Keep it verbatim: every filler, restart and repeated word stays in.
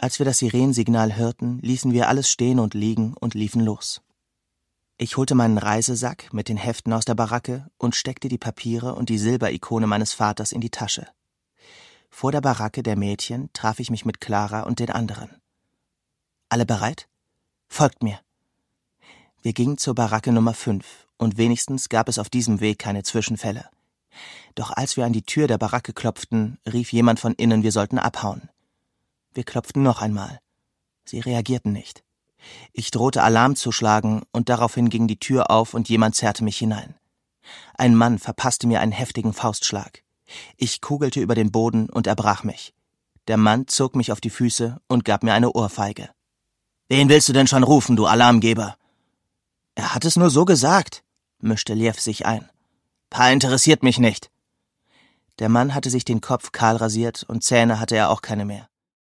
Als wir das Sirenensignal hörten, ließen wir alles stehen und liegen und liefen los. Ich holte meinen Reisesack mit den Heften aus der Baracke und steckte die Papiere und die Silberikone meines Vaters in die Tasche. Vor der Baracke der Mädchen traf ich mich mit Clara und den anderen. »Alle bereit? Folgt mir!« Wir gingen zur Baracke Nummer fünf, und wenigstens gab es auf diesem Weg keine Zwischenfälle. Doch als wir an die Tür der Baracke klopften, rief jemand von innen, wir sollten abhauen. Wir klopften noch einmal. Sie reagierten nicht. Ich drohte Alarm zu schlagen, und daraufhin ging die Tür auf und jemand zerrte mich hinein. Ein Mann verpasste mir einen heftigen Faustschlag. Ich kugelte über den Boden und erbrach mich. Der Mann zog mich auf die Füße und gab mir eine Ohrfeige. »Wen willst du denn schon rufen, du Alarmgeber?« »Er hat es nur so gesagt«, mischte Liev sich ein. »Pa interessiert mich nicht.« Der Mann hatte sich den Kopf kahl rasiert und Zähne hatte er auch keine mehr.